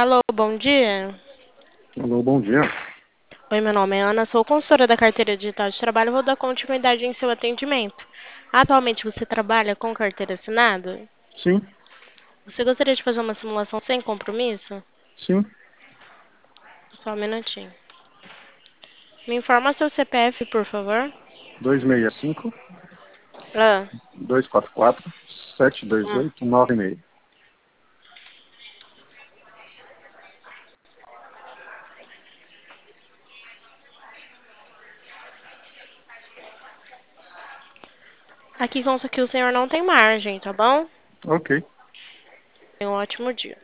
Alô, bom dia. Alô, bom dia. Oi, meu nome é Ana, sou consultora da carteira digital de trabalho. Vou dar continuidade em seu atendimento. Atualmente você trabalha com carteira assinada? Sim, Você gostaria de fazer uma simulação sem compromisso? sim. Só um minutinho. Me informa seu CPF, por favor. 265 Ah, 244 hum. 728 96. Aqui consta que o senhor não tem margem, tá bom? Ok. Tenha um ótimo dia.